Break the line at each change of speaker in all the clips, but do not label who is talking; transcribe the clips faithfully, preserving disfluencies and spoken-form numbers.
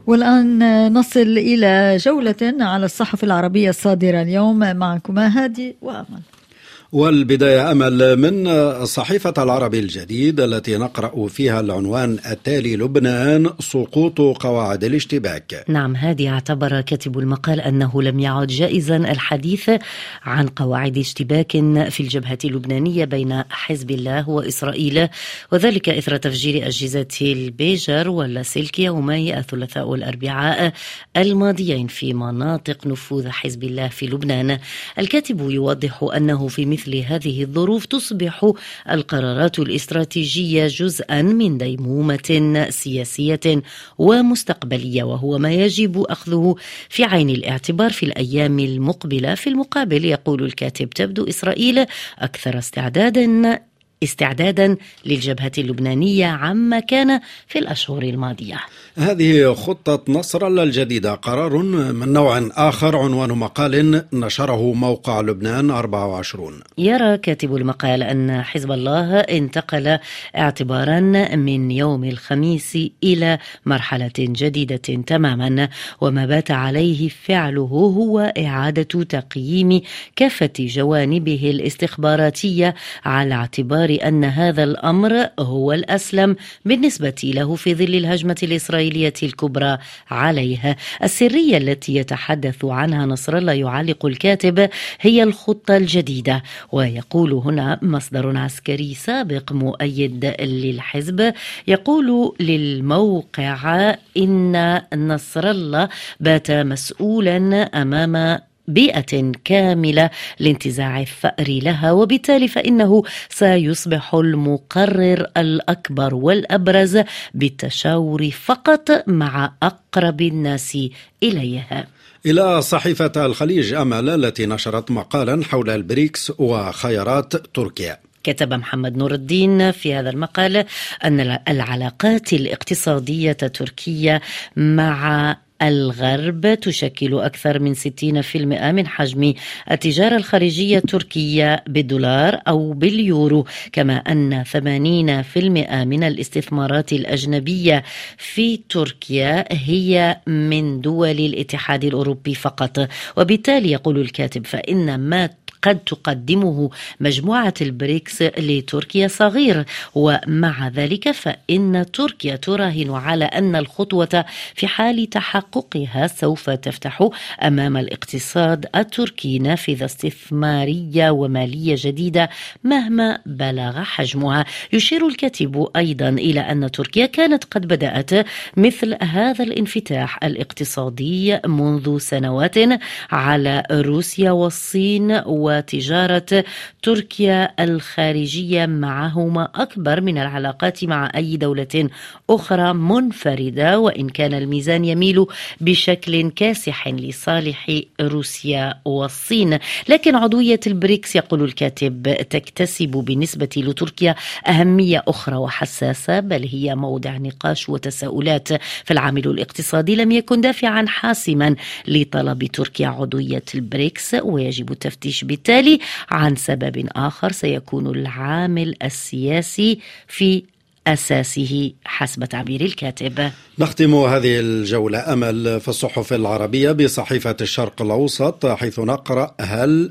والآن نصل إلى جولة على الصحف العربية الصادرة اليوم. معكما هادي وأمل.
والبداية أمل من صحيفة العربي الجديد التي نقرأ فيها العنوان التالي: لبنان سقوط قواعد الاشتباك.
نعم، هذه اعتبر كاتب المقال أنه لم يعد جائزا الحديث عن قواعد اشتباك في الجبهة اللبنانية بين حزب الله وإسرائيل، وذلك إثر تفجير أجهزة البيجر واللاسلكي يومي الثلاثاء والأربعاء الماضيين في مناطق نفوذ حزب الله في لبنان. الكاتب يوضح أنه في مثل هذه الظروف تصبح القرارات الاستراتيجية جزءا من ديمومة سياسية ومستقبلية، وهو ما يجب أخذه في عين الاعتبار في الأيام المقبلة. في المقابل يقول الكاتب تبدو إسرائيل أكثر استعدادا استعدادا للجبهة اللبنانية عما كان في الأشهر الماضية.
هذه خطة نصر الله الجديدة، قرار من نوع آخر. عنوان مقال نشره موقع لبنان أربعة وعشرين.
يرى كاتب المقال أن حزب الله انتقل اعتبارا من يوم الخميس إلى مرحلة جديدة تماما، وما بات عليه فعله هو إعادة تقييم كافة جوانبه الاستخباراتية على اعتبار أن هذا الأمر هو الأسلم بالنسبة له في ظل الهجمة الإسرائيلية الكبرى عليه. السرية التي يتحدث عنها نصر الله، يعلق الكاتب، هي الخطة الجديدة. ويقول هنا مصدر عسكري سابق مؤيد للحزب يقول للموقع إن نصر الله بات مسؤولا أمام بيئة كاملة لانتزاع الثأر لها، وبالتالي فإنه سيصبح المقرر الأكبر والأبرز بالتشاور فقط مع أقرب الناس إليها.
إلى صحيفة الخليج أمل التي نشرت مقالا حول البريكس وخيارات تركيا.
كتب محمد نور الدين في هذا المقال أن العلاقات الاقتصادية التركية مع الغرب تشكل أكثر من ستين بالمئة من حجم التجارة الخارجية التركية بالدولار أو باليورو، كما أن ثمانين بالمئة من الاستثمارات الأجنبية في تركيا هي من دول الاتحاد الأوروبي فقط. وبالتالي يقول الكاتب فإن ما قد تقدمه مجموعة البريكس لتركيا صغير، ومع ذلك فإن تركيا تراهن على أن الخطوة في حال تحققها سوف تفتح أمام الاقتصاد التركي نافذة استثمارية ومالية جديدة مهما بلغ حجمها. يشير الكاتب أيضا إلى أن تركيا كانت قد بدأت مثل هذا الانفتاح الاقتصادي منذ سنوات على روسيا والصين، وتجارة تركيا الخارجية معهما أكبر من العلاقات مع أي دولة أخرى منفردة، وإن كان الميزان يميل بشكل كاسح لصالح روسيا والصين. لكن عضوية البريكس، يقول الكاتب، تكتسب بالنسبة لتركيا أهمية أخرى وحساسة، بل هي موضع نقاش وتساؤلات. فالعامل الاقتصادي لم يكن دافعا حاسما لطلب تركيا عضوية البريكس، ويجب التفتيش بالتالي عن سبب آخر سيكون العامل السياسي في أساسه حسب تعبير الكاتب.
نختم هذه الجولة أمل في الصحف العربية بصحيفة الشرق الأوسط، حيث نقرأ: هل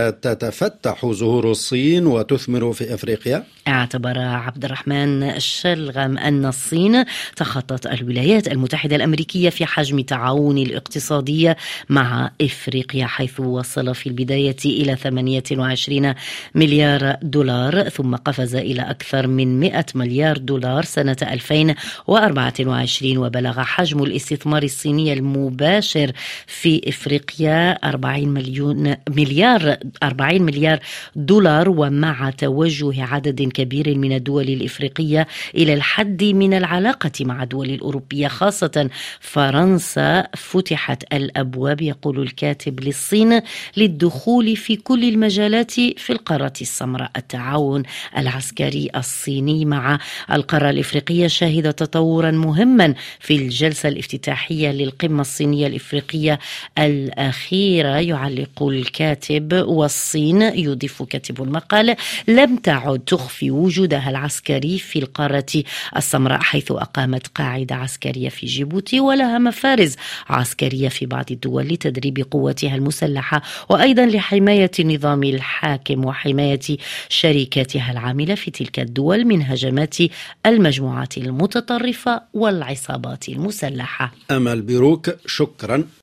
ستتفتح زهور الصين وتثمر في أفريقيا؟
اعتبر عبد الرحمن الشلغم أن الصين تخطت الولايات المتحدة الأمريكية في حجم تعاون الاقتصادي مع إفريقيا، حيث وصل في البداية إلى ثمانية وعشرين مليار دولار، ثم قفز إلى أكثر من مئة مليار دولار سنة ألفين وأربعة وعشرين، وبلغ حجم الاستثمار الصيني المباشر في إفريقيا أربعين مليون مليار أربعين مليار دولار. ومع توجه عدد كبير من الدول الإفريقية إلى الحد من العلاقة مع الدول الأوروبية خاصة فرنسا، فتحت الأبواب، يقول الكاتب، للصين للدخول في كل المجالات في القارة السمراء. التعاون العسكري الصيني مع القارة الإفريقية شهدت تطورا مهما في الجلسة الافتتاحية للقمة الصينية الإفريقية الأخيرة، يعلق الكاتب. والصين، يضيف كاتب المقال، لم تعد تخفي وجودها العسكري في القارة السمراء، حيث أقامت قاعدة عسكرية في جيبوتي، ولها مفارز عسكرية في بعض الدول لتدريب قواتها المسلحة، وأيضا لحماية النظام الحاكم وحماية شركاتها العاملة في تلك الدول من هجمات المجموعات المتطرفة والعصابات المسلحة.
أمل بيروك، شكرا.